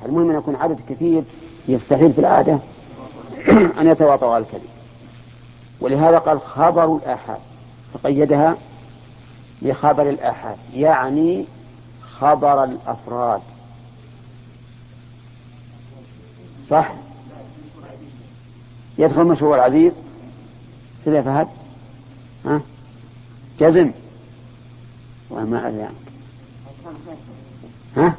المهم أن يكون عدد كثير يستحيل في العادة أن يتواطوا على الكذب. ولهذا قال خبر الآحاد، فقيدها بخبر الآحاد، يعني خبر الأفراد. صح؟ يدخل مشهور العزيز سيدي فهد؟ ها؟ جزم وما أدري عنك. ها؟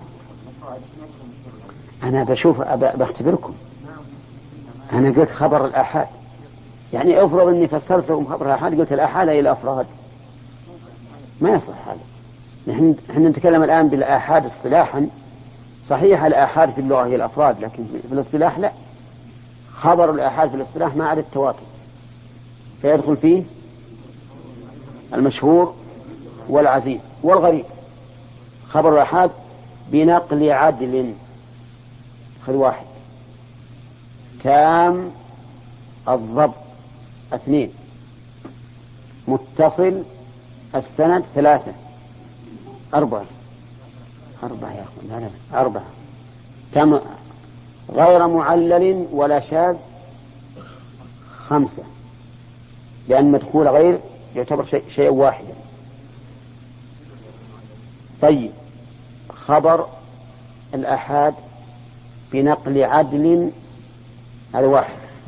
أنا بشوف بختبركم. أنا قلت خبر الآحاد، يعني أفرض أني فسرت لكم خبر الآحاد قلت الآحاد إلى الأفراد، ما يصلح هذا. نحن نتكلم الآن بالآحاد اصطلاحا. صحيح الآحاد في اللغة هي الأفراد، لكن في الاصطلاح لا. خبر الآحاد في الاصطلاح ما عدا التواتر، فيدخل فيه المشهور والعزيز والغريب. خبر الآحاد بنقل عدل، خذ واحد، تام الضبط، 2، متصل السند، 3، 4 يا أخوان، لا 4، تام غير معلل ولا شاذ، 5، لأن مدخول غير يعتبر شيء واحدا. طيب خبر الآحاد بنقل عدل، هذا 1،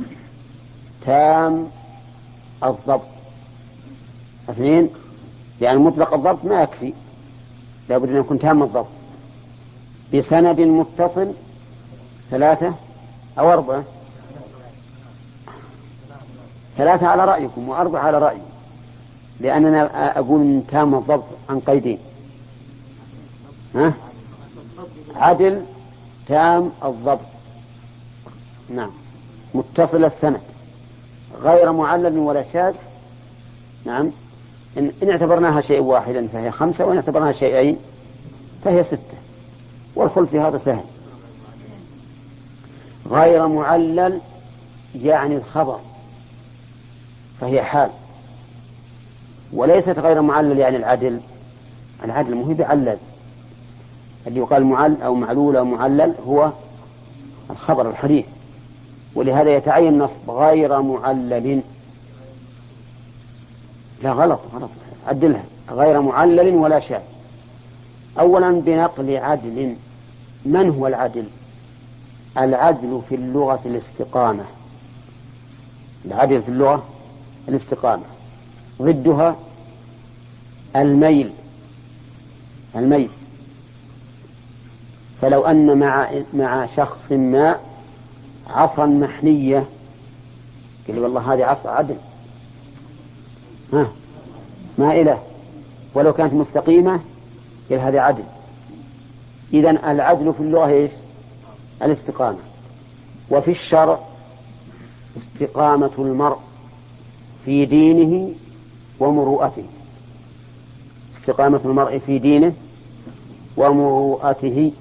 تام الضبط، 2، لأن مطلق الضبط ما يكفي، لابد أن يكون تام الضبط، بسند متصل، 3 أو 4، 3 على رأيكم و4 على رأيي، لأننا أقول من تام الضبط عن قيدين. ها؟ عدل تام الضبط، نعم، متصل السند، غير معلل ولا شاذ، نعم. إن اعتبرناها شيء واحدا فهي 5، وإن اعتبرناها شيئين فهي 6، والخلف في هذا سهل. غير معلل يعني الخبر، فهي حال، وليست غير معلل يعني العدل. العدل مو بعلل، اللي يقال معل أو معلول أو معلل هو الخبر الحديث، ولهذا يتعين نصب غير معلل. لا غلط، عدلها، غير معلل ولا شاذ. أولا بنقل عدل. من هو العدل؟ العدل في اللغة الاستقامة. العدل في اللغة الاستقامة، ضدها الميل. فلو أن مع شخص ما عصا محنية، قال لي والله هذه عصا عدل، مائلة، ولو كانت مستقيمة قال هذه عدل. إذن العدل في اللغة إيش؟ الاستقامة. وفي الشرع استقامة المرء في دينه ومروءته. استقامة المرء في دينه ومروءته.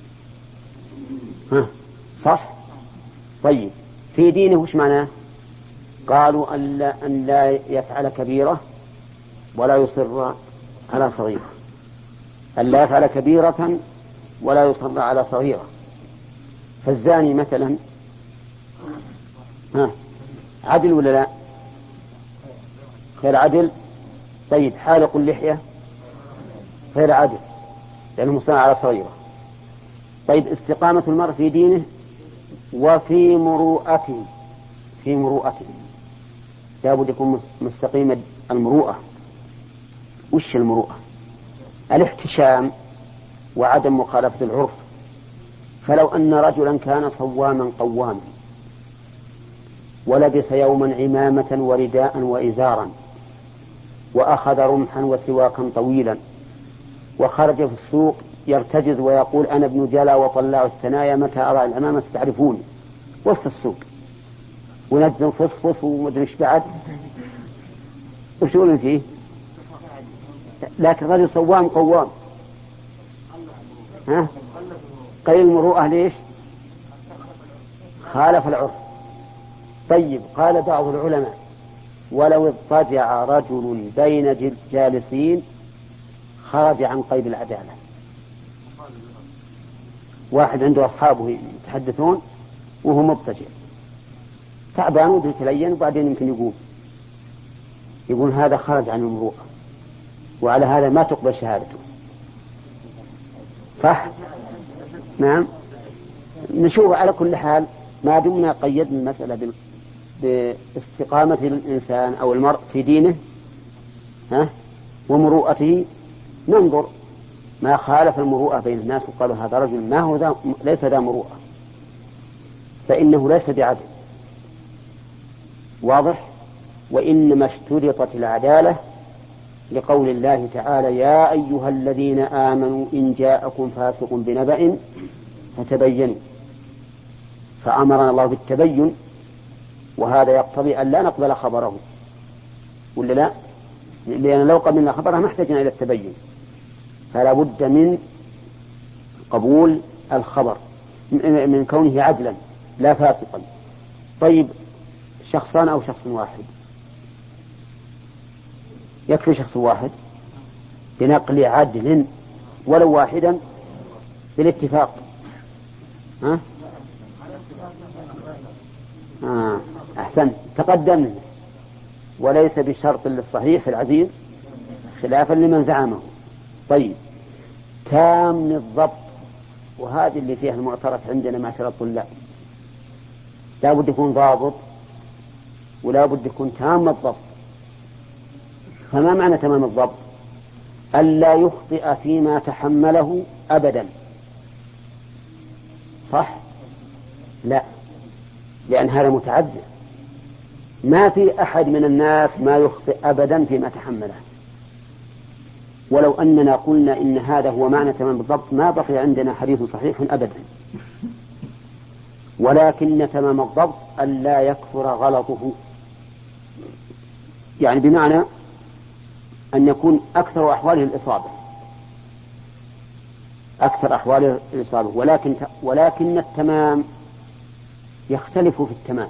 صح؟ طيب في دينه وش معناه؟ قالوا أن لا يفعل كبيرة ولا يصر على صغيرة. أن لا يفعل كبيرة ولا يصر على صغيرة. فالزاني مثلا عدل ولا لا؟ غير عدل. طيب حالق اللحية غير عدل لأنه مصنع على صغيرة. طيب استقامة المرء في دينه وفي مروءته. في مروءته لابد يكون مستقيم المروءة. وش المروءة؟ الاحتشام وعدم مخالفة العرف. فلو أن رجلا كان صواما قواما ولبس يوما عمامة ورداء وإزارا وأخذ رمحا وسواكا طويلا وخرج في السوق يرتجز ويقول أنا ابن جلا وطلاع الثنايا متى أرى العمامة تعرفوني، وسط السوق ونجز فصفص ومدرش بعد، وش يقولون فيه؟ لكن رجل صوام قوام. قليل المروءة ليش؟ خالف العرف. طيب قال بعض العلماء ولو اضطجع رجل بين جالسين خرج عن قيد العدالة. واحد عنده أصحابه يتحدثون وهو مضطجع تعبان ودرك لين وبعدين يمكن يقول هذا خرج عن المروءة، وعلى هذا ما تقبل شهادته. صح؟ نعم. نشوف على كل حال ما دمنا قيدنا المسألة باستقامة الإنسان أو المرء في دينه ومروءته، ننظر ما خالف المروءة بين الناس وقالوا هذا رجل ما هو ليس ذا مروءة فإنه ليس بعدل. واضح؟ وإنما اشترطت العدالة لقول الله تعالى يا أيها الذين آمنوا إن جاءكم فاسق بنبأ فتبينوا، فأمرنا الله بالتبين، وهذا يقتضي أن لا نقبل خبره ولا لا؟ لأن لو قبلنا خبره ما احتاجنا إلى التبين، فلا بد من قبول الخبر من كونه عدلا لا فاسقا. طيب شخصان أو شخص واحد؟ يكفي شخص واحد بنقل عدل ولو واحدا بالاتفاق. أحسن تقدم، وليس بشرط للصحيح العزيز خلافا لمن زعمه. طيب تام الضبط، وهذه اللي فيها المعترف عندنا معشر الطلاب، لا بد يكون ضابط ولا بد يكون تام الضبط. فما معنى تمام الضبط؟ ألا يخطئ فيما تحمله أبدا. صح؟ لا، لأن هذا متعذر، ما في أحد من الناس ما يخطئ أبدا فيما تحمله. ولو أننا قلنا إن هذا هو معنى تمام الضبط ما بقي عندنا حديث صحيح أبدا. ولكن تمام الضبط ألا يكثر غلطه، يعني بمعنى أن يكون أكثر أحواله الإصابة، أكثر أحواله الإصابة. ولكن التمام يختلف في التمام،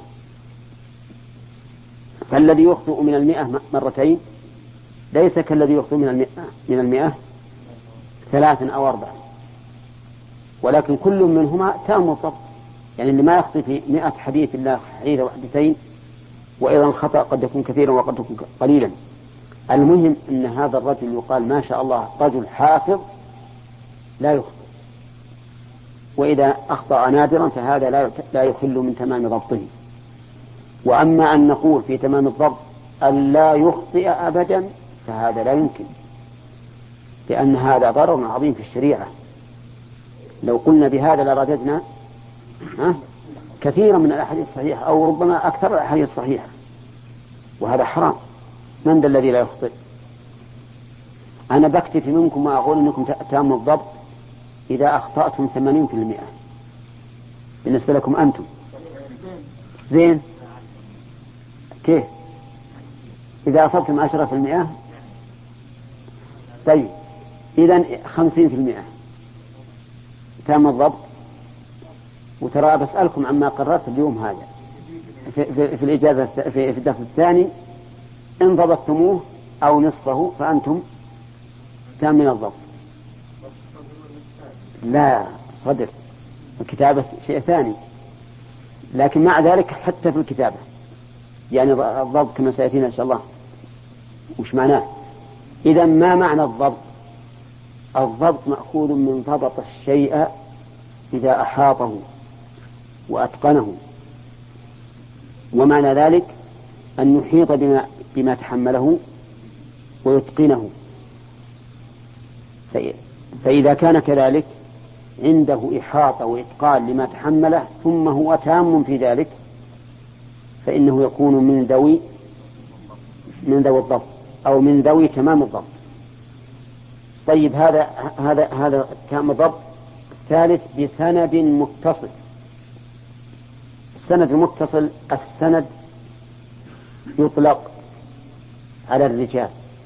فالذي يخطئ من 100 مرتين ليس كالذي يخطئ من 100 3 أو 4، ولكن كل منهما تام الضبط. يعني اللي ما يخطئ في 100 حديث إلا حديث وحدتين، وأيضا الخطأ قد يكون كثيرا وقد يكون قليلا. المهم أن هذا الرجل يقال ما شاء الله رجل حافظ لا يخطئ، وإذا أخطأ نادرا فهذا لا يخل من تمام ضبطه. وأما أن نقول في تمام الضبط أن لا يخطئ أبدا فهذا لا يمكن، لأن هذا ضرر عظيم في الشريعة. لو قلنا بهذا لرددنا كثيرا من الأحاديث الصحيحة أو ربما أكثر الأحاديث الصحيحة، وهذا حرام. من ذا الذي لا يخطئ؟ أنا بكتفي منكم وأقول أنكم تاموا الضبط إذا أخطأتم 80% بالنسبة لكم أنتم. زين؟ كيف؟ إذا أصبتم 10%؟ طيب إذن 50% تام الضبط. وترى بسألكم عما قررت اليوم هذا في الإجازة في الدرس الثاني، إن ضبطتموه أو نصفه فأنتم تام من الضبط. لا، صدر الكتابة شيء ثاني، لكن مع ذلك حتى في الكتابة يعني الضبط كما سيأتينا إن شاء الله وش معناه. إذا ما معنى الضبط؟ الضبط مأخوذ من ضبط الشيء إذا أحاطه وأتقنه، ومعنى ذلك أن يحيط بما تحمله ويتقنه. فإذا كان كذلك عنده إحاطة وإتقان لما تحمله ثم هو تام في ذلك فإنه يكون من ذوي الضبط أو من ذوي تمام الضبط. طيب هذا تام الضبط. الثالث بسند متصل. السند المتصل السند يطلق على الرجال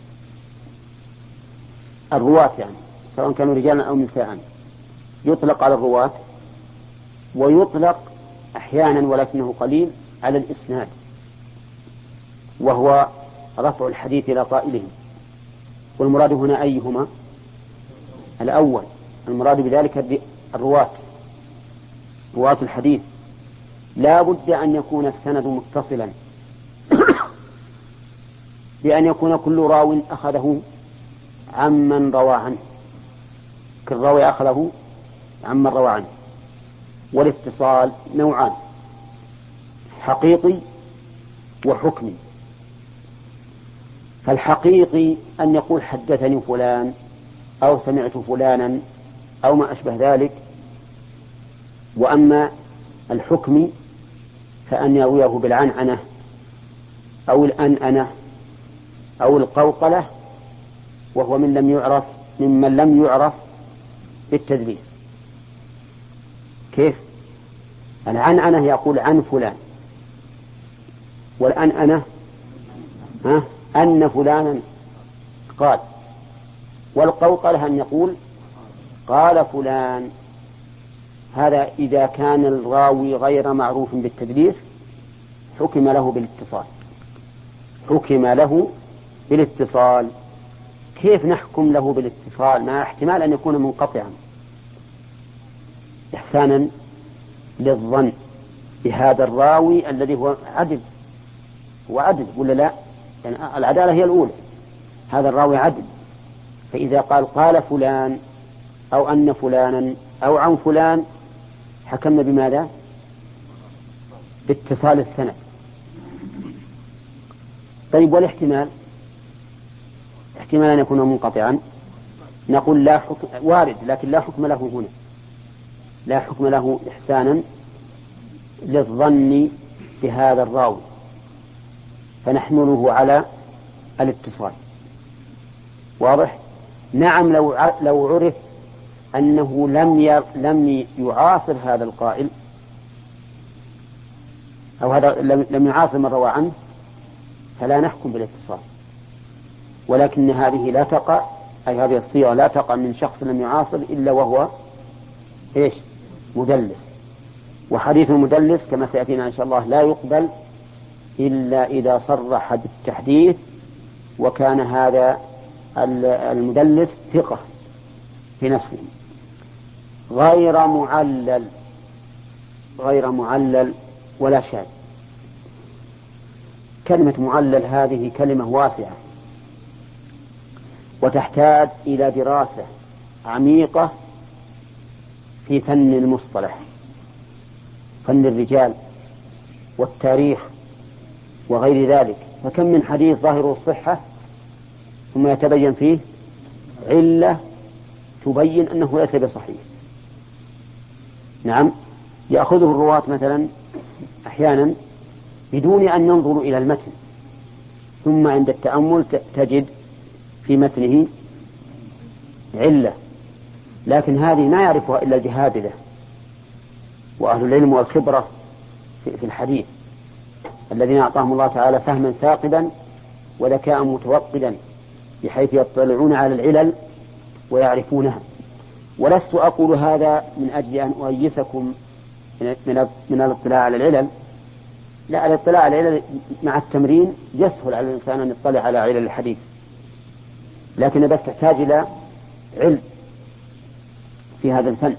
الرواة، يعني سواء كانوا رجالا أو نساء، يطلق على الرواة، ويطلق أحيانا ولكنه قليل على الإسناد، وهو رفع الحديث إلى قائله. والمراد هنا أيهما؟ الأول، المراد بذلك الرواة رواة الحديث لا بد أن يكون السند متصلا بأن يكون كل راو أخذه عمن روى عنه، كل راوي أخذه عمن روى عنه. والاتصال نوعان: حقيقي وحكمي. فالحقيقي أن يقول حدثني فلان أو سمعت فلانا أو ما أشبه ذلك. وأما الحكمي فأن يرويه بالعنعنة أو الأنأنة أو القوقلة، وهو ممن لم يعرف بالتدليس. كيف؟ العنعنة يقول عن فلان، والأنأنة أن فلانا قال، والقوقلة أن يقول قال فلان. هذا إذا كان الراوي غير معروف بالتدليس حكم له بالاتصال. كيف نحكم له بالاتصال مع احتمال أن يكون منقطعا؟ إحسانا للظن بهذا الراوي الذي هو عدل ولا لا؟ يعني العدالة هي الأولى. هذا الراوي عدل، فإذا قال فلان أو أن فلانا أو عن فلان حكمنا بماذا؟ باتصال السند. طيب والاحتمال؟ احتمال أن يكون منقطعا، نقول لا حكم وارد، لكن لا حكم له هنا، لا حكم له إحسانا للظن بهذا الراوي، فنحمله على الاتصال. واضح؟ نعم، لو عرف أنه لم يعاصر هذا القائل، أو هذا لم يعاصر من روى عنه، فلا نحكم بالاتصال. ولكن هذه لا تقع، أي هذه الصيغة لا تقع من شخص لم يعاصر إلا وهو مدلس. وحديث المدلس كما سيأتينا إن شاء الله لا يقبل إلا إذا صرح بالتحديث وكان هذا المدلس ثقة في نفسه، غير معلل ولا شاذ. كلمة معلل هذه كلمة واسعة وتحتاج إلى دراسة عميقة في فن المصطلح، فن الرجال والتاريخ وغير ذلك. فكم من حديث ظاهر الصحة ثم يتبين فيه علة تبين أنه ليس بصحيح. نعم، يأخذه الرواة مثلا أحيانا بدون أن ينظروا إلى المتن، ثم عند التأمل تجد في متنه علة، لكن هذه ما يعرفها إلا الجهابذة وأهل العلم والخبرة في الحديث، الذين أعطاهم الله تعالى فهما ثاقبا وذكاء متوقدا بحيث يطلعون على العلل ويعرفونها. ولست أقول هذا من أجل أن أؤيسكم من الاطلاع على العلل، لا، الاطلاع على العلل مع التمرين يسهل على الإنسان أن يطلع على علل الحديث، لكن بس تحتاج إلى علم في هذا الفن.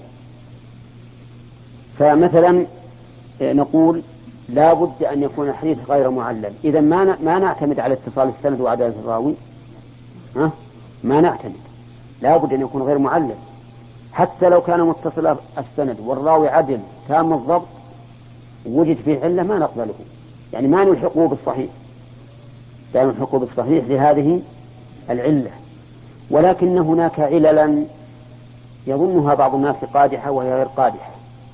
فمثلا نقول لا بد أن يكون الحديث غير معلل. إذا ما نعتمد على اتصال السند وعدالة الراوي، ما نعتمد، لا بد أن يكون غير معلل. حتى لو كان متصل السند والراوي عدل تام الضبط وجد فيه علة ما نقبله، يعني ما نلحقه بالصحيح، لا نلحقه بالصحيح لهذه العلة. ولكن هناك عللا يظنها بعض الناس قادحة وهي غير قادحة،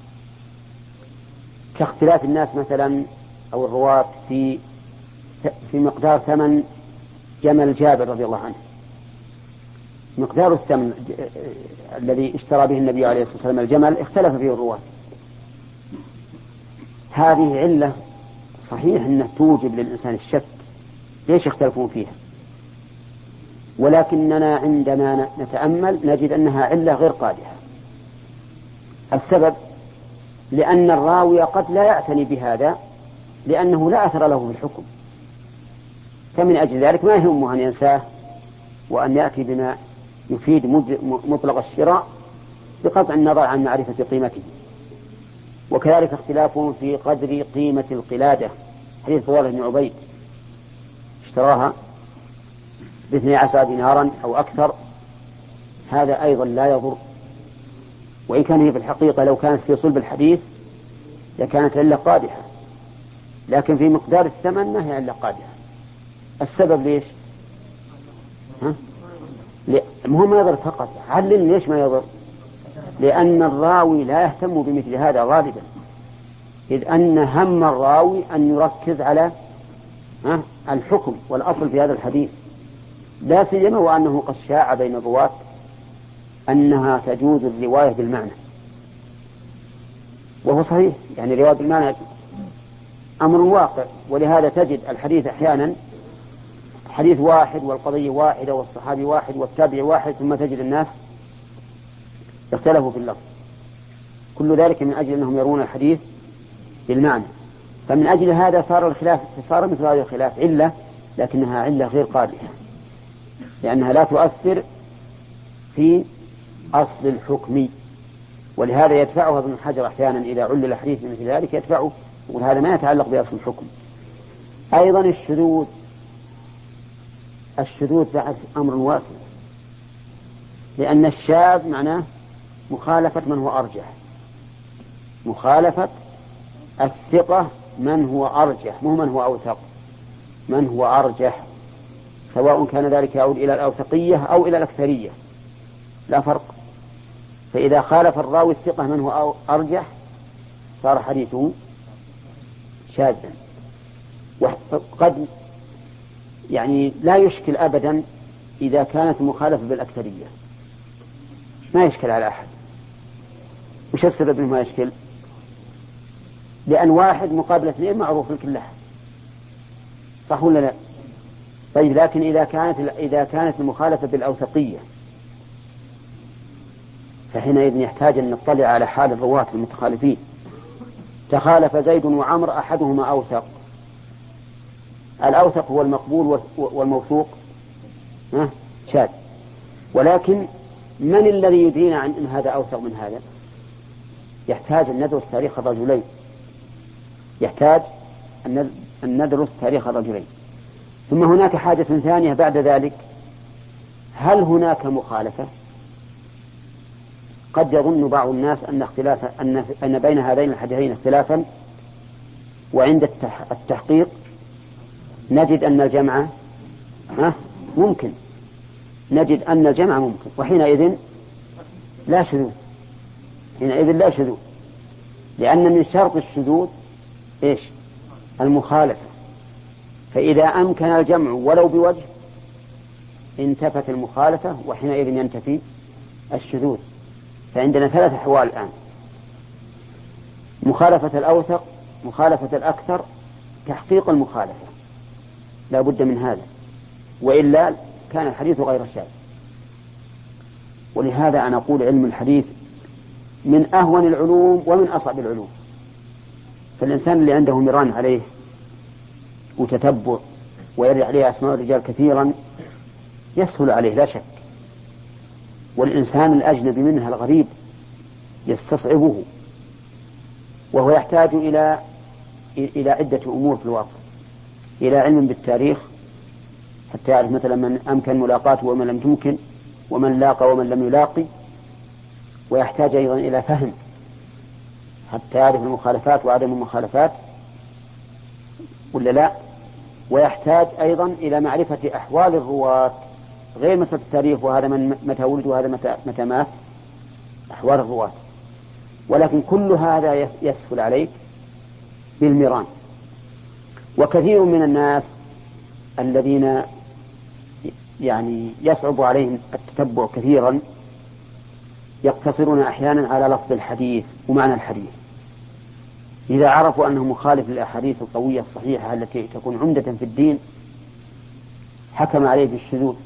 كاختلاف الناس مثلا أو الرواة في مقدار ثمن جمل جابر رضي الله عنه. مقدار الثمن الذي اشترى به النبي عليه الصلاة والسلام الجمل اختلف فيه الرواة. هذه علة صحيح أنها توجب للإنسان الشك، ليش يختلفون فيها؟ ولكننا عندما نتأمل نجد أنها علة غير قادحة. السبب لأن الراوي قد لا يعتني بهذا لأنه لا أثر له في الحكم، فمن أجل ذلك ما يهمه أن ينساه وأن يأتي بما يفيد مطلق الشراء بقطع النظر عن معرفة قيمته. وكذلك اختلافهم في قدر قيمة القلادة. حديث فضالة بن عبيد اشتراها ب12 دينارا أو أكثر، هذا أيضا لا يضر، وإن كان هي في الحقيقة لو كانت في صلب الحديث لكانت علة قادحة، لكن في مقدار الثمن ما هي علة قادحة. السبب ليش؟ مهم ما يضر فقط، علل ليش ما يضر؟ لأن الراوي لا يهتم بمثل هذا غالبا، إذ أن هم الراوي أن يركز على الحكم والأصل في هذا الحديث، لا سيما وأنه قد شاع بين الرواة أنها تجوز الرواية بالمعنى، وهو صحيح، يعني الرواية بالمعنى أمر واقع. ولهذا تجد الحديث أحيانا حديث واحد والقضية واحدة والصحابي واحد والتابع واحد، ثم تجد الناس اختلفوا في اللفظ، كل ذلك من أجل أنهم يرون الحديث بالمعنى. فمن أجل هذا صار مثل هذا الخلاف علة، لكنها علة غير قادحة، لأنها لا تؤثر في أصل الحكم. ولهذا يدفعها ابن حجر أحيانا إذا علل الحديث مثل ذلك يدفعه، وهذا ما يتعلق بأصل الحكم. أيضا الشذوذ بعد أمر واسع، لأن الشاذ معناه مخالفة من هو أرجح، مخالفة الثقة من هو أرجح، مو من هو أوثق، من هو أرجح، سواء كان ذلك يعود إلى الأوثقية أو إلى الأكثرية لا فرق. فإذا خالف الراوي الثقة من هو أرجح صار حديثه شاذا. وقد يعني لا يشكل أبدا إذا كانت المخالفة بالأكثرية، ما يشكل على أحد. وش السبب إنه ما يشكل؟ لأن واحد مقابل اثنين معروف لكلها، صح ولا لا؟ طيب، لكن إذا كانت المخالفة بالأوثقية فحينئذ يحتاج أن نطلع على حال الرواة المتخالفين. تخالف زيد وعمر أحدهما أوثق، الأوثق هو المقبول والموثوق شاذ، ولكن من الذي يدرينا عن أن هذا أوثق من هذا؟ يحتاج أن ندرس تاريخ الرجلين، يحتاج أن ندرس تاريخ الرجلين. ثم هناك حاجة ثانية بعد ذلك، هل هناك مخالفة؟ قد يظن بعض الناس أن بين هذين الحديثين اختلافا، وعند التحقيق نجد أن الجمع ممكن، نجد أن الجمع ممكن، وحينئذ لا شذوذ، حينئذ لا شذوذ، لأن من شرط الشذوذ إيش؟ المخالفة. فإذا أمكن الجمع ولو بوجه انتفت المخالفة، وحينئذ ينتفي الشذوذ. فعندنا 3 أحوال الآن: مخالفة الأوثق، مخالفة الأكثر، تحقيق المخالفة، لا بد من هذا، وإلا كان الحديث غير شاذ. ولهذا أنا أقول علم الحديث من أهون العلوم ومن أصعب العلوم. فالإنسان اللي عنده مران عليه وتتبع ويرد عليه أسماء الرجال كثيرا يسهل عليه لا شك، والإنسان الأجنبي منها الغريب يستصعبه، وهو يحتاج إلى عدة أمور في الواقع: إلى علم بالتاريخ حتى يعرف مثلا من أمكن ملاقاته ومن لم تمكن، ومن لاقى ومن لم يلاقي، ويحتاج أيضا إلى فهم حتى يعرف المخالفات وعدم المخالفات ولا لا، ويحتاج أيضا إلى معرفة أحوال الرواة، غير مثل التاريخ وهذا من متى ولد وهذا متى مات، أحوال الرواة. ولكن كل هذا يسهل عليك بالمران. وكثير من الناس الذين يعني يصعب عليهم التتبع كثيرا يقتصرون أحيانا على لفظ الحديث ومعنى الحديث، إذا عرفوا أنه مخالف للأحاديث القوية الصحيحة التي تكون عمدة في الدين حكم عليه بالشذوذ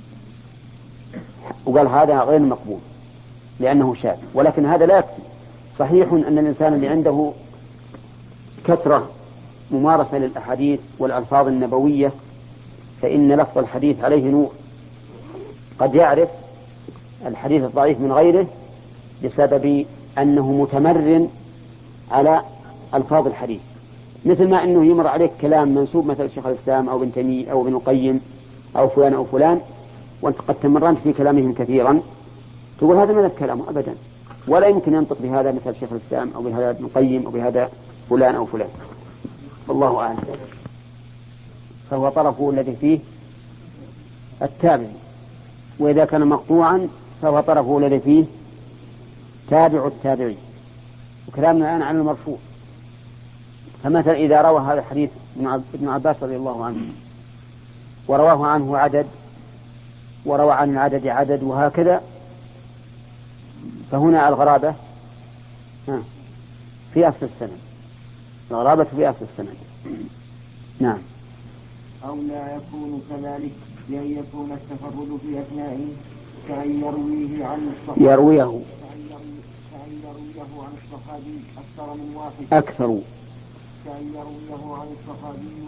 وقال هذا غير مقبول لأنه شاذ. ولكن هذا لا يكفي. صحيح أن الإنسان اللي عنده كثرة ممارسة للأحاديث والألفاظ النبوية فإن لفظ الحديث عليه نور، قد يعرف الحديث الضعيف من غيره بسبب أنه متمرن على ألفاظ الحديث، مثل ما أنه يمر عليك كلام منسوب مثل شيخ الإسلام أو ابن تيمية أو ابن القيم أو فلان أو فلان، وأنت قد تمرنت في كلامهم كثيرا، تقول هذا ما كلامه أبدا، ولا يمكن ينطق بهذا مثل شيخ الإسلام أو بهذا ابن القيم أو بهذا فلان أو فلان. والله أعلم. فهو طرفه الذي فيه التابع، وإذا كان مقطوعا فهو طرفه الذي فيه تابع التابعي. وكلامنا الآن عن المرفوع، فمثلا إذا روى هذا الحديث ابن عباس رضي الله عنه ورواه عنه عدد وروى عن العدد عدد وهكذا، فهنا الغرابة في أصل السند، الغرابة في أصل السند. نعم. أو لا يكون كذلك بأن يكون التفرد في أثنائه كأن يرويه عن الصحابي عن الصحابي أكثر من واحد كأن يرويه عن الصحابي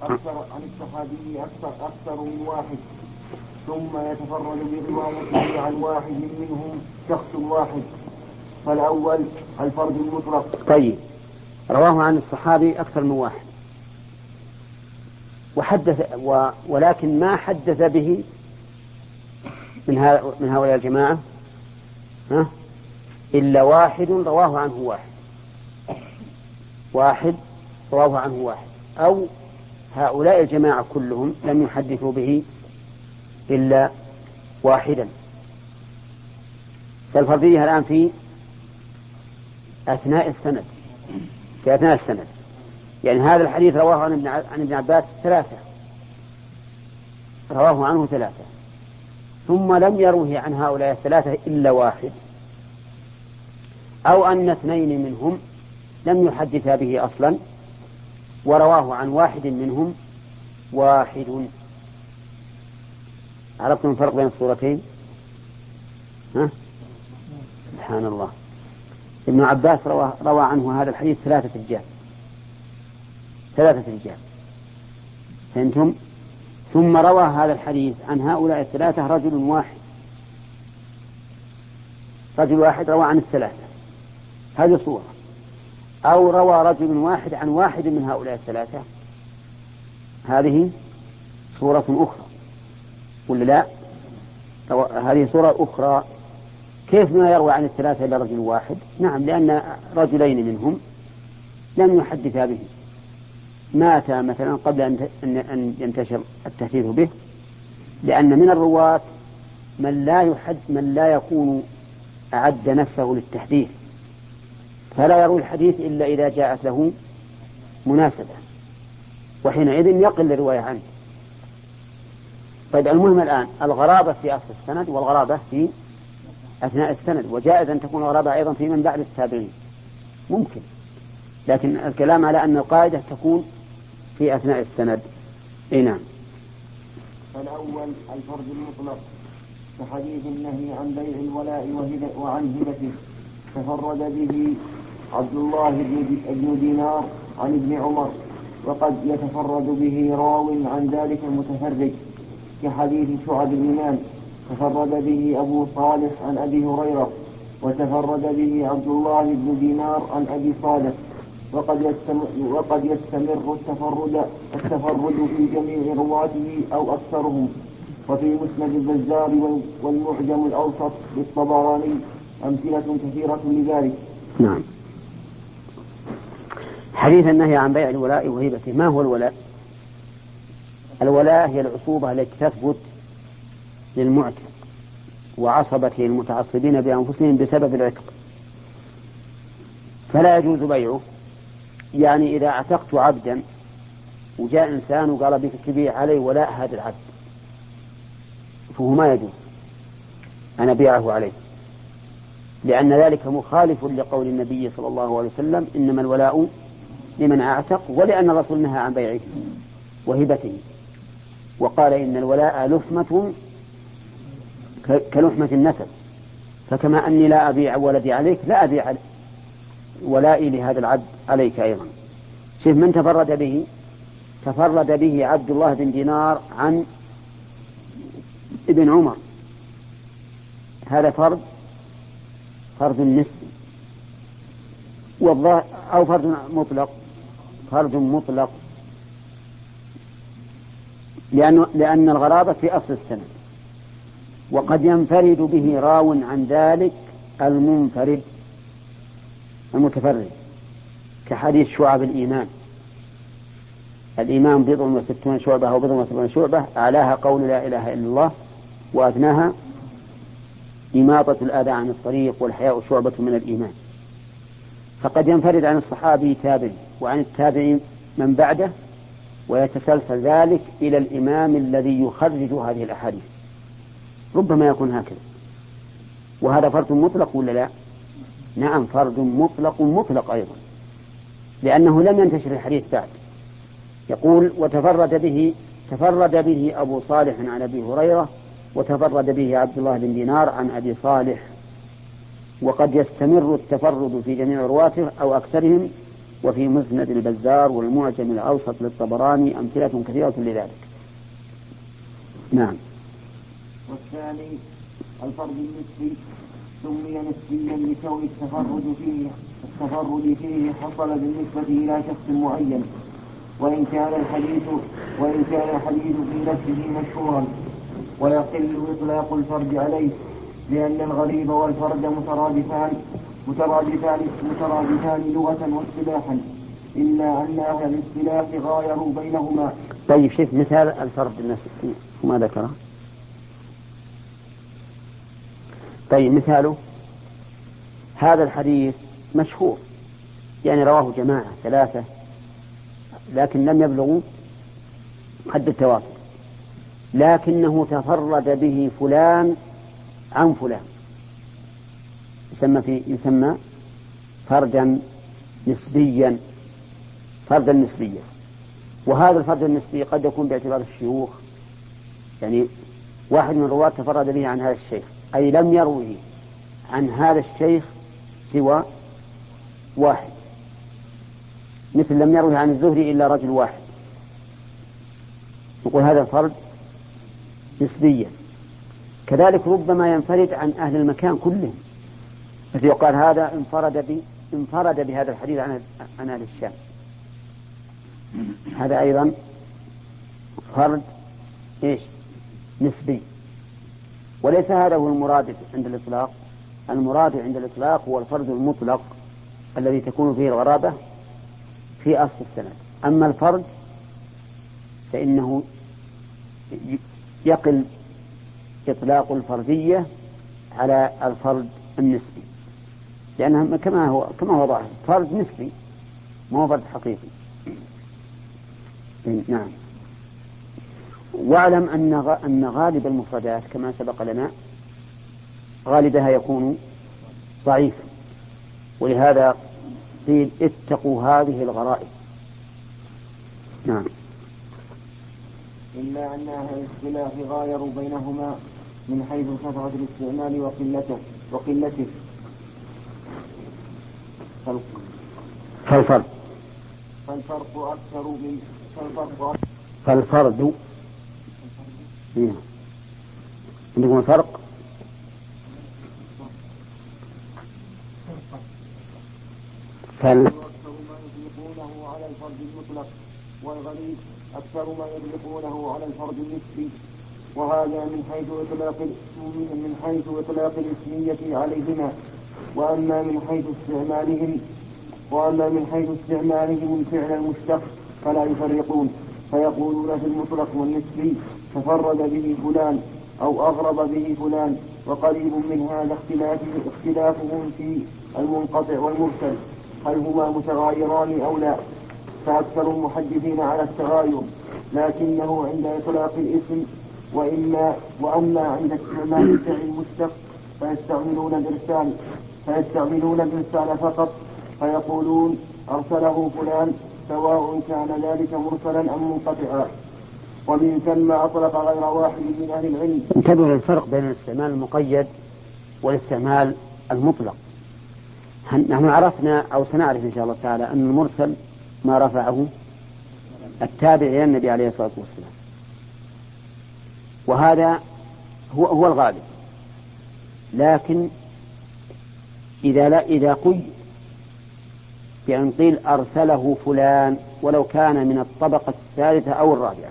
أكثر من واحد، ثم يتفرد بروايته عن واحد منهم شخص واحد، فالأول الفرد المطلق. طيب، رواه عن الصحابي أكثر من واحد وحدث ولكن ما حدث به من هؤلاء الجماعة إلا واحد رواه عنه واحد رواه عنه واحد، أو هؤلاء الجماعة كلهم لم يحدثوا به إلا واحدا. فالفرضية الآن في أثناء السند، يعني هذا الحديث رواه عن ابن عباس رواه عنه ثلاثة، ثم لم يروه عن هؤلاء الثلاثة إلا واحد، أو أن اثنين منهم لم يحدثا به أصلا ورواه عن واحد منهم واحد. عرفتم الفرق بين الصورتين؟ سبحان الله. ابن عباس روى عنه هذا الحديث ثلاثة رجال، فهمتم؟ ثم روى هذا الحديث عن هؤلاء الثلاثة رجل واحد روى عن الثلاثة، هذه صورة. أو روى رجل واحد عن واحد من هؤلاء الثلاثة، هذه صورة أخرى، ولا لا؟ هذه صورة أخرى. كيف ما يروى عن الثلاثة إلا رجل واحد؟ نعم، لأن رجلين منهم لم يحدثا به، ماتا مثلا قبل أن ينتشر التحديث به، لأن من الرواة من لا يكون أعد نفسه للتحديث، فلا يروي الحديث إلا إذا جاءت له مناسبة، وحينئذ يقل الرواية عنه. طيب، المهم الآن الغرابة في أصل السند والغرابة في أثناء السند، وجائز أن تكون الغرابة أيضا في من بعد التابعين، ممكن، لكن الكلام على أن القاعدة تكون في أثناء السند. نعم. فالأول الفرد المطلق كحديث النهي عن بيع الولاء وعن هبته، تفرد به عبد الله بن دينار عن ابن عمر، وقد يتفرد به راو عن ذلك المتفرد كحديث شعب الإيمان، تفرد به أبو صالح عن أبي هريرة، وتفرد به عبد الله بن دينار عن أبي صالح. وقد يستمر التفرد في جميع رواته أو أكثرهم. وفي مسند البزار والمعجم الأوسط للطبراني أمثلة كثيرة لذلك. نعم. حديث النهي عن بيع الولاء وهبته، ما هو الولاء؟ الولاء هي العصوبة التي تثبت للمعتق وعصبته المتعصبين بأنفسهم بسبب العتق، فلا يجوز بيعه. يعني إذا اعتقت عبدا وجاء إنسان وقال بك تبيع علي ولاء هذا العبد، فهو ما يجوز أن أبيعه عليه، لأن ذلك مخالف لقول النبي صلى الله عليه وسلم إنما الولاء لمن اعتق، ولأن الرسول نهى عن بيعه وهبته، وقال إن الولاء لحمة كلحمة النسب، فكما أني لا أبيع ولدي عليك لا أبيع ولائي لهذا العبد عليك أيضا. شوف من تفرد به عبد الله بن دينار عن ابن عمر، هذا فرد نسبي، أو فرد مطلق، فرد مطلق، لأن الغرابة في أصل السند، وقد ينفرد به راو عن ذلك المنفرد المتفرد، كحديث شعب الإيمان، الإيمان 60 شعبة أو 70 شعبة، أعلاها قول لا إله إلا الله، وأدناها إماطة الأذى عن الطريق، والحياء شعبة من الإيمان. فقد ينفرد عن الصحابي تابعي، وعن التابعي من بعده، ويتسلسل ذلك إلى الإمام الذي يخرج هذه الأحاديث، ربما يكون هكذا. وهذا فرد مطلق ولا لا؟ نعم، فرد مطلق مطلق أيضا، لأنه لم ينتشر الحديث بعد. يقول تفرد به أبو صالح عن أبي هريرة، وتفرد به عبد الله بن دينار عن أبي صالح. وقد يستمر التفرد في جميع رواته أو أكثرهم، وفي مسند البزار والمعجم الأوسط للطبراني أمثلة كثيرة لذلك. نعم. والثاني الفرد النسبي، سمي نسبيا لكون التفرد فيه حصل بالنسبة إلى شخص معين، وإن كان الحديث في نفسه مشهورا، ويقل إطلاق الفرد عليه، لأن الغريب والفرد مترادفان لغة واصطلاحا، إلا أن أهل الاصطلاح غايروا بينهما. طيب، شوف مثال الفرد النسبي وما ذكره. طيب، مثاله هذا الحديث مشهور، يعني رواه جماعة 3، لكن لم يبلغوا حد التواتر، لكنه تفرد به فلان عن فلان، يسمى فردا نسبيا. وهذا الفرد النسبي قد يكون باعتبار الشيوخ، يعني واحد من الرواة تفرد به عن هذا الشيخ، أي لم يروه عن هذا الشيخ سوى واحد، مثل لم يروه عن الزهري إلا رجل واحد، نقول هذا الفرد نسبيا. كذلك ربما ينفرد عن أهل المكان كلهم، مثل يقال هذا انفرد بهذا الحديث عن أهل الشام، هذا أيضا فرد نسبي. وليس هذا هو المراد عند الإطلاق. المراد عند الإطلاق هو الفرد المطلق الذي تكون فيه الغرابة في أصل السند. أما الفرد فإنه يقل إطلاق الفردية على الفرد النسبي، لأنه كما هو ظاهر فرد نسبي ما هو فرد حقيقي. نعم. واعلم أن غالب المفردات كما سبق لنا غالبها يكون ضعيفا، ولهذا قيل اتقوا هذه الغرائب. نعم. إلا أن أهل الاختلاف غايروا بينهما من حيث كثرة الاستعمال وقلته. فالفرد عندكم الفرق. أكثر ما يطلقونه على الفرد المطلق، والغريب أكثر ما يطلقونه على الفرد النسبي، وهذا من حيث إطلاق الاسمية عليهما. وأما من حيث استعمالهم الفعل المشتق فلا يفرقون، فيقولون في المطلق والنسبي تفرد به فلان أو أغرب به فلان. وقريب من هذا اختلافهم في المنقطع والمرسل، هل هما متغايران أو لا؟ فأكثر المحدثين على التغاير، لكنه عند إطلاق الاسم. وأما عند استعمال الفعل المشتق فيستعملون الإرسال فقط، فيقولون أرسله فلان، سواء كان ذلك مرسلا أم منقطعا. ومن ثم أطلق غير واحد من أهل العلم. انتبهوا للفرق بين الاستعمال المقيد والاستعمال المطلق. نحن عرفنا أو سنعرف إن شاء الله تعالى أن المرسل ما رفعه التابع إلى النبي عليه الصلاة والسلام، وهذا هو الغالب. لكن إذا قيد بأن قيل أرسله فلان ولو كان من الطبقة الثالثة أو الرابعة.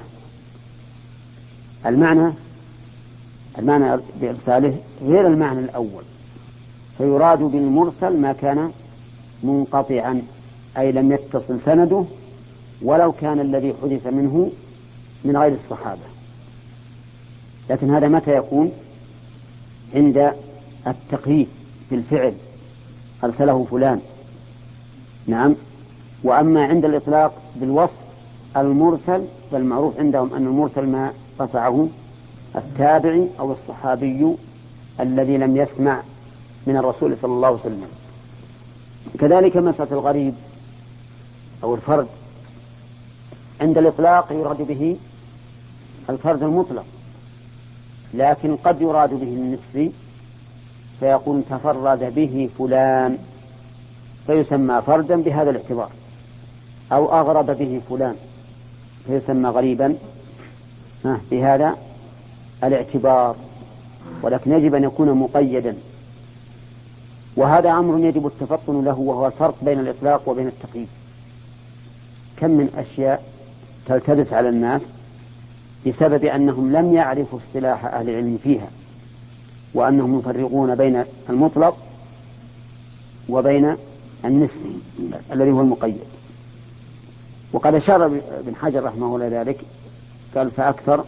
المعنى بإرساله غير المعنى الأول، فيراد بالمرسل ما كان منقطعا، أي لم يتصل سنده ولو كان الذي حدث منه من غير الصحابة. لكن هذا متى يكون؟ عند التقييد بالفعل، أرسله فلان. نعم. وأما عند الإطلاق بالوصف المرسل، فالمعروف عندهم أن المرسل ما رفعه التابعي أو الصحابي الذي لم يسمع من الرسول صلى الله عليه وسلم. كذلك مسألة الغريب أو الفرد، عند الإطلاق يراد به الفرد المطلق، لكن قد يراد به النسبي، فيقول تفرد به فلان فيسمى فردا بهذا الاعتبار، أو أغرب به فلان فيسمى غريبا بهذا الاعتبار، ولكن يجب أن يكون مقيدا. وهذا أمر يجب التفطن له، وهو الفرق بين الإطلاق وبين التقييد. كم من أشياء تلتبس على الناس بسبب أنهم لم يعرفوا اصطلاح أهل العلم فيها، وأنهم يفرقون بين المطلق وبين النسبي الذي هو المقيد. وقد أشار ابن حجر رحمه الله ذلك، قال فأكثر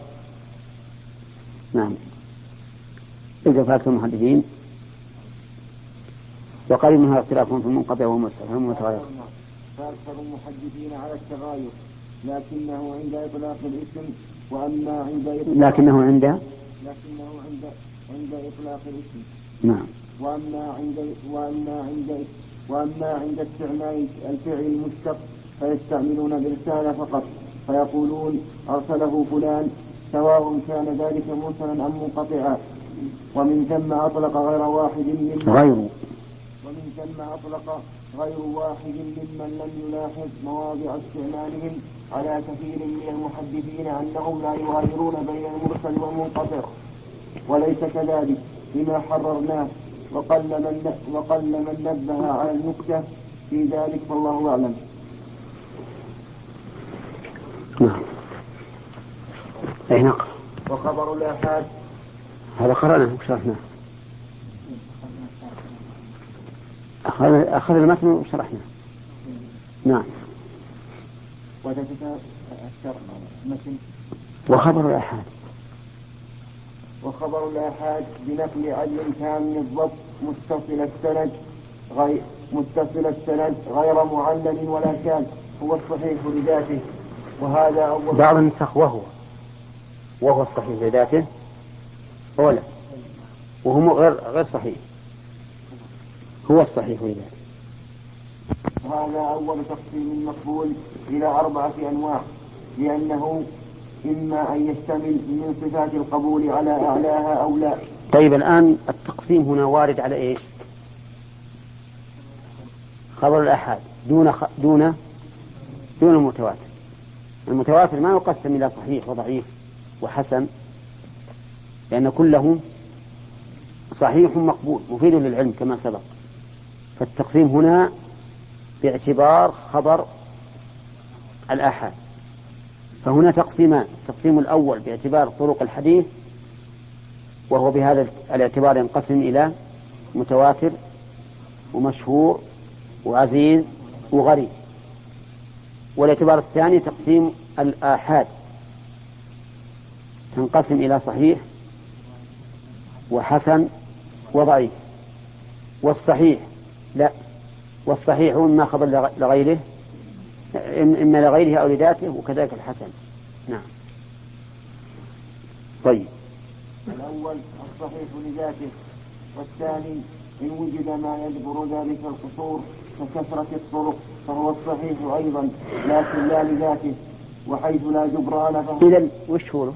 فأكثر المحدثين وقريب منها اختلاف في المنقطع والمتغير. فأكثر المحدثين على التغاير، لكنه عند إطلاق الاسم، وأما عند إطلاق لكنه عند إطلاق الاسم. نعم. وأما عند استعمال الفعل المشتق فيستعملون الإرسال فقط، فيقولون أرسله فلان، سواء كان ذلك مرسلا أم منقطعا. ومن ثم أطلق غير واحد ممن لم يلاحظ مواضع استعمالهم على كثير من المحدثين أنهم لا يغيرون بين المرسل والمنقطع، وليس كذلك بما حررناه، وقل من نبه على النكتة في ذلك، فالله أعلم. نعم. أي نقرأ. وخبر الآحاد هذا قرأناه وشرحناه. أخذ المتن وشرحناه. نعم. وخبر الآحاد بنقل عدل تام الضبط متصل السند غير معلل ولا شاذ هو الصحيح لذاته. وهذا أول بعض النسخ وهو الصحيح لذاته أولا، وهم غير صحيح، هو الصحيح لذاته. وهذا أول تقسيم مقبول إلى 4 أنواع، لأنه إما أن يشتمل من صفات القبول على أعلاها أو لا. طيب، الآن التقسيم هنا وارد على إيش؟ خبر الآحاد دون المتواتر. المتواتر ما يقسم إلى صحيح وضعيف وحسن، لأن كله صحيح مقبول مفيد للعلم كما سبق. فالتقسيم هنا باعتبار خبر الآحاد. فهنا تقسيمان: التقسيم الأول باعتبار طرق الحديث، وهو بهذا الاعتبار ينقسم إلى متواتر ومشهور وعزيز وغريب. والاعتبار الثاني تقسيم الآحاد، تنقسم إلى صحيح وحسن وضعيف. والصحيح لا، والصحيح إما خبر لغيره، إما لغيره أو لذاته، وكذلك الحسن. نعم. طيب، الأول الصحيح لذاته، والثاني إن وجد ما يجبر ذلك القصور ككثرة الطرق فهو الصحيح أيضا، لكن لا لذاته، وحيث لا جبران فهو إذن وش هو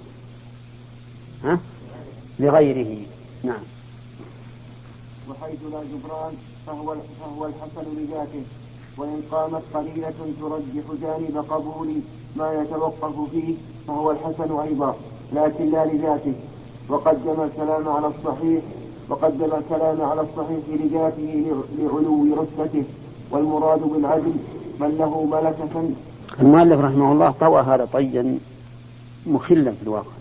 لغيره. نعم. وحيث لا جبران فهو الحسن لذاته، وإن قامت قليلة ترجح جانب قبول ما يتوقف فيه فهو الحسن أيضا، لكن لا لذاته. وقدم الكلام على الصحيح لذاته لعلو رتبته، والمراد بالعدل من له ملكة. المؤلف رحمه الله طوى هذا طيا مخلا في الواقع.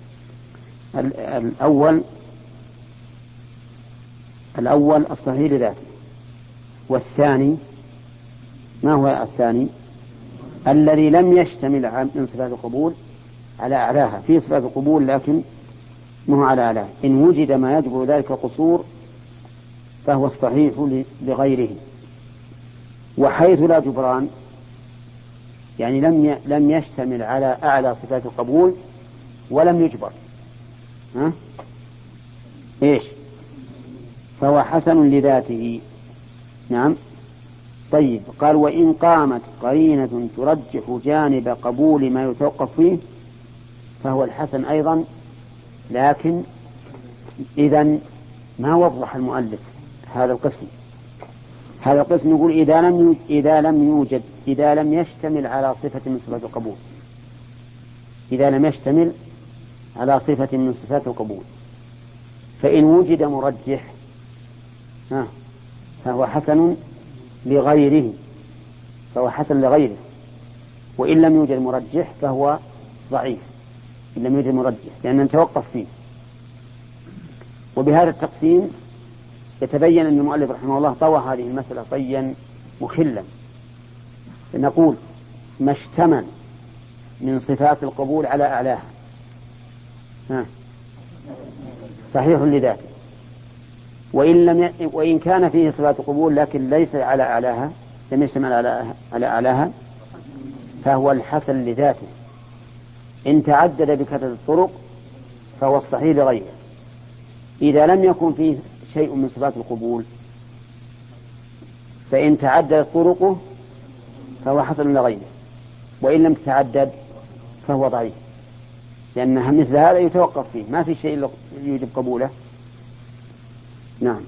الأول الصحيح لذاته، والثاني ما هو الثاني؟ الذي لم يشتمل من صفات القبول على أعلاها، فيه صفات القبول لكن ما هو على أعلاها. إن وجد ما يجبر ذلك القصور فهو الصحيح لغيره. وحيث لا جبران يعني لم يشتمل على أعلى صفات القبول ولم يجبر، إيش؟ فهو حسن لذاته. نعم. طيب، قال وإن قامت قرينة ترجح جانب قبول ما يتوقف فيه فهو الحسن أيضا. لكن إذن ما وضح المؤلف هذا القسم. هذا القسم يقول إذا لم يشتمل على صفة من صفات القبول، إذا لم يشتمل على صفة من صفات القبول، فإن وجد مرجح فهو حسن لغيره، وإن لم يوجد مرجح فهو ضعيف، إن لم يوجد مرجح لأنه نتوقف فيه. وبهذا التقسيم يتبين أن المؤلف رحمه الله طوى هذه المسألة طيا مخلا. نقول ما اشتمل من صفات القبول على أعلاها صحيح لذاته، وإن كان فيه صفات قبول لكن ليس على أعلاها، لم يشتمل على أعلاها، فهو الحسن لذاته. إن تعدد بكثرة الطرق فهو الصحيح لغيره. إذا لم يكن فيه شيء من صفات القبول فإن تعدد طرقه فهو حسن لغيره، وإن لم تتعدد فهو ضعيف، لأن مثل هذا يتوقف فيه، ما في شيء يوجب قبوله. نعم.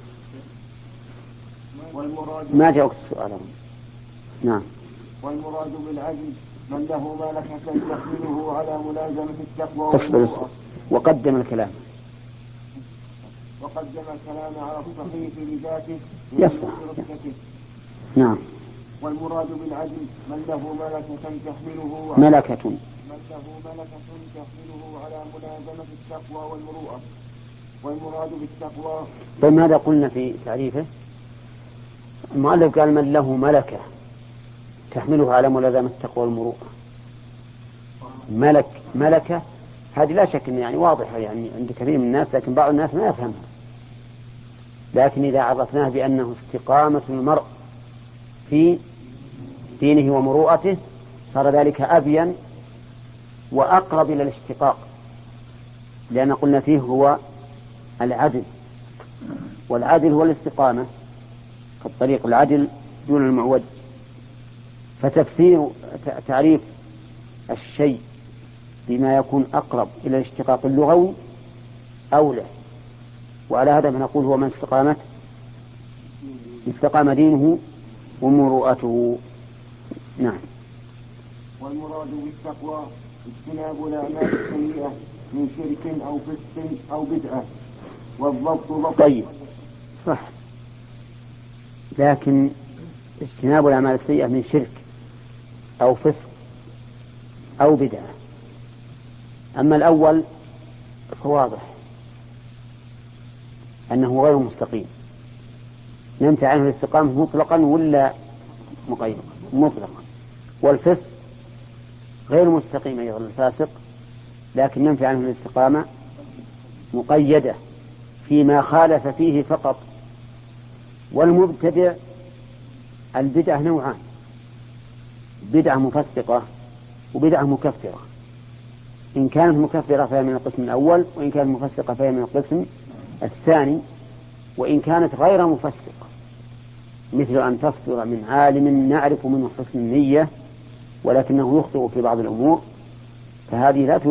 ما جاءك السؤال. نعم. والمراد بالعدل من له ملكة تحمله على ملازمة التقوى اصبر. وقدم الكلام على الصحيح لذاته يصلح. نعم. والمراد بالعدل من له ملكة تحمله على ملازمة التقوى والمروءة. والمراد بالتقوى. طيب ماذا قلنا في تعريفه؟ المؤلف قال من له ملكة تحمله على ملازمة التقوى والمروءة. ملكة هذه لا شك يعني واضحة يعني عند كثير من الناس، لكن بعض الناس ما يفهمها. لكن إذا عرفناه بأنه استقامة المرء في دينه ومروءته صار ذلك أبين وأقرب إلى الاشتقاق، لأن قلنا فيه هو العدل، والعدل هو الاستقامة، فالطريق العدل دون المعوج. فتفسير تعريف الشيء بما يكون أقرب إلى الاشتقاق اللغوي أولى. وعلى هذا فنقول هو من استقام دينه ومروءته. نعم. والمراد بالتقوى اجتناب الأعمال السيئة من شرك أو فسق أو بدعة، والضبط ضبط. طيب صح، لكن اجتناب الأعمال السيئة من شرك أو فسق أو بدعة. أما الأول فواضح أنه غير مستقيم، ننفي عنه الاستقامة مطلقا ولا مقيدا؟ مطلقا. والفسق غير مستقيم أيضا الفاسق، لكن ننفي عنه الاستقامة مقيدة فيما خالف فيه فقط. والمبتدع البدعة نوعان، بدعة مفسقة وبدعة مكفرة. إن كانت مكفرة فهي من القسم الأول، وإن كانت مفسقة فهي من القسم الثاني. وإن كانت غير مفسقة مثل أن تصدر من عالم نعرف منه حسن النية ولكنه يخطئ في بعض الأمور، فهذه لا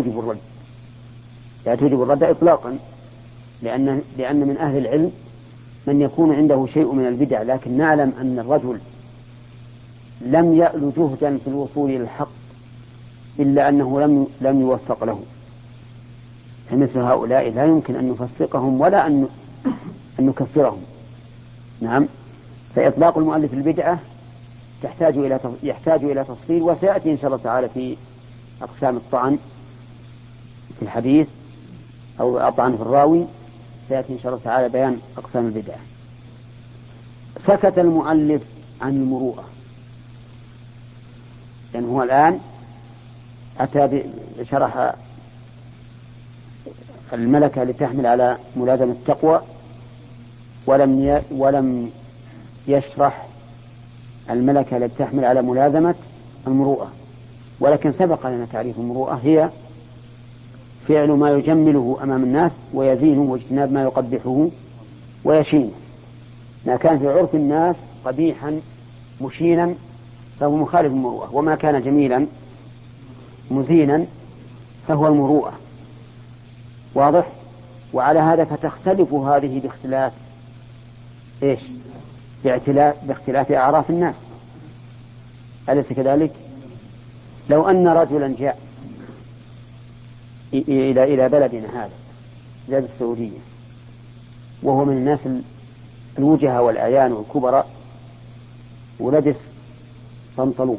توجب الرد إطلاقا، لأن من أهل العلم من يكون عنده شيء من البدع، لكن نعلم أن الرجل لم يأل جهدا في الوصول إلى الحق إلا أنه لم يوفق له، فمثل هؤلاء لا يمكن أن نفسقهم ولا أن نكفرهم. نعم. فإطلاق المؤلف البدعة يحتاج إلى تفصيل، وسيأتي إن شاء الله تعالى في أقسام الطعن في الحديث أو الطعن في الراوي، سيأتي إن شاء الله تعالى بيان أقسام البدع. سكت المؤلف عن المروءة، لأن هو الآن أتى بشرح الملكة لتحمل على ملازمة التقوى، ولم يشرح الملكة لتحمل على ملازمة المروءة. ولكن سبق لنا تعريف المروءة، هي فعل ما يجمله أمام الناس ويزينه، واجتناب ما يقبحه ويشينه. ما كان في عرف الناس قبيحا مشينا فهو مخالف المروءة، وما كان جميلا مزينا فهو المروءة. واضح؟ وعلى هذا فتختلف هذه باختلاف إيش؟ باختلاف أعراف الناس، أليس كذلك؟ لو أن رجلا جاء إلى بلدنا هذا، بلاد السعودية، وهو من الناس الوجهة والأعيان والكبراء، ولبس بنطلون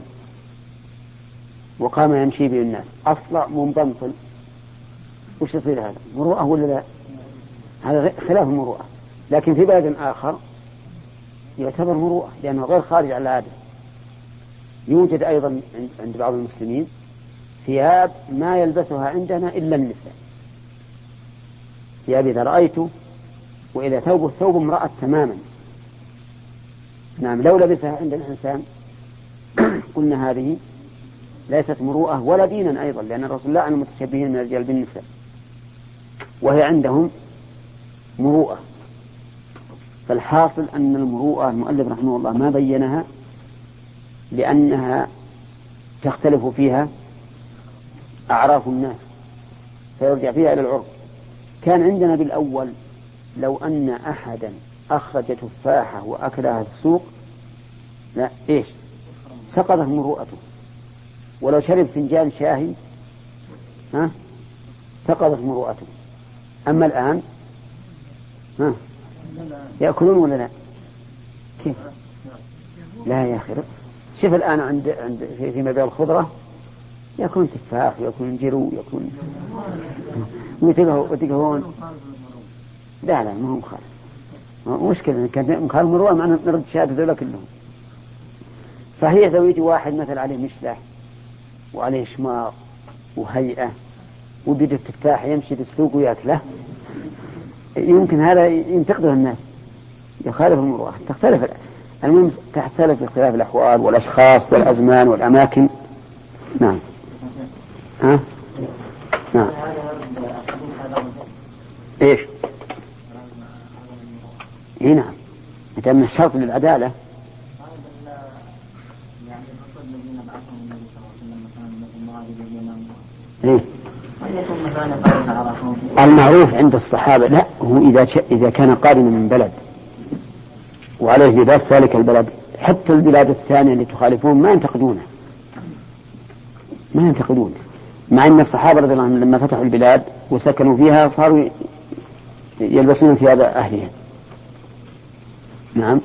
وقام يمشي به الناس أصلع منبنطل، وش يصير هذا؟ مروءة ولا لا؟ هذا خلاف المروءة. لكن في بلد آخر يعتبر مروءة لأنه غير خارج على العادة. يوجد أيضا عند بعض المسلمين ثياب ما يلبسها عندنا إلا النساء، ثياب إذا رأيته وإذا ثوب امرأة تماما. نعم، لو لبسها عندنا إنسان قلنا هذه ليست مروءة ولا دينا أيضا، لأن الرسول لعن المتشبهين من الرجال بالنساء، وهي عندهم مروءة. فالحاصل أن المروءة المؤلف رحمه الله ما بينها لأنها تختلف فيها أعراف الناس فيرجع فيها إلى العرف. كان عندنا بالأول لو أن أحدا أخرج تفاحة وأكلها في السوق لا إيش سقطت مروءته، ولو شرب فنجان شاهي سقطت مروءته. أما الآن يأكلون ولا لا؟ كيف؟ لا يا أخي، شوف الآن عند في مبيع الخضرة يكون تفاح، يكون جرو، يكون وتقهون. لا ما هو مخالف، مشكلة كان مخالف مروءة معنا نرد شهادة ذولا كلهم. صحيح لو يجي واحد مثل عليه مشلح وعليه شماغ وهيئة وبيد التفاح يمشي بالسوق ويأكله، يمكن هذا ينتقده الناس، يخالف المروءة. تختلف المهم تختلف باختلاف الأحوال والأشخاص والأزمان والأماكن. نعم. نعم. إيش؟ إيه نعم، إذا من الشرط للعدالة. إيه؟ المعروف عند الصحابة لا، هو إذا كان قادما من بلد وعليه لباس ذلك البلد، حتى البلاد الثانية اللي تخالفون ما ينتقدونه، مع أن الصحابة رضي الله عنهم لما فتحوا البلاد وسكنوا فيها صاروا يلبسون ثياب أهلها. نعم.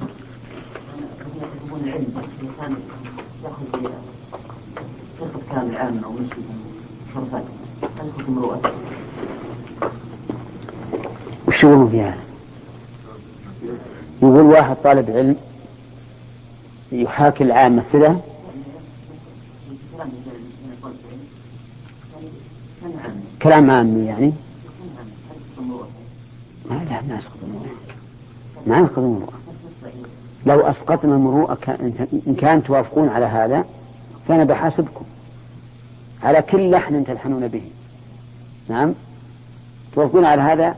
وشو في هذا؟ يقول واحد طالب علم يحاكي العامة كذا، كلام عامي يعني. لا ما يسقط المروءة، ما يسقط المروءة. لو أسقطنا المروءة إن كان توافقون على هذا فأنا بحاسبكم على كل لحن تلحنون به. نعم، توافقون على هذا.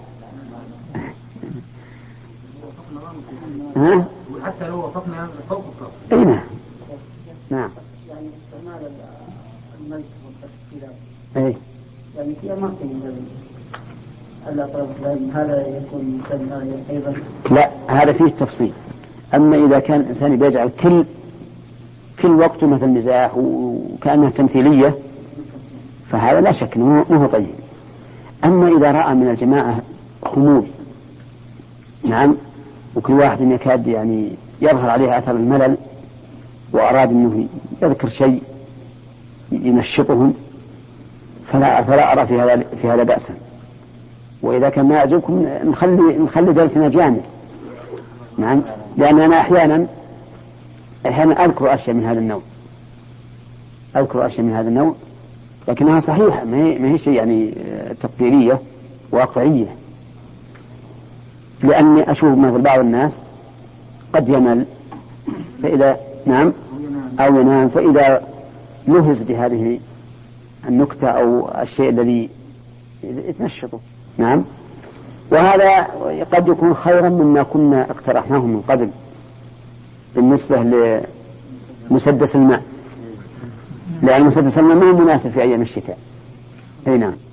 حتى لو وافقنا فوق الصف. نعم. نعم. يعني استعمال الملك والتشكيلات. أي. يعني في أماكن ألا طلب هذا يكون أيضا. لا، هذا فيه تفصيل. أما إذا كان الإنسان بيجعل كل وقت مثل مزاح وكأنها تمثيلية فهذا لا شك أنه هو طيب. أما إذا رأى من الجماعة خمول، نعم، وكل واحد يكاد يعني يظهر عليه أثر الملل وأراد أنه يذكر شيء ينشطهم فلا أرى في هذا بأسا. وإذا كان ما يعجبكم نخلي درسنا جامد. نعم، لأن أنا أحيانا أذكر أشياء من هذا النوع لكنها صحيحة، ما هي شيء يعني تقديرية واقعية، لأني أشوف مثل بعض الناس قد يمل فإذا نعم أو ينام، فإذا لهز بهذه النكتة أو الشيء الذي يتنشطه. نعم، وهذا قد يكون خيرا مما كنا اقترحناه من قبل بالنسبة لمسدس الماء، لأن مسدس الماء ما هو مناسب في أيام الشتاء. أي نعم.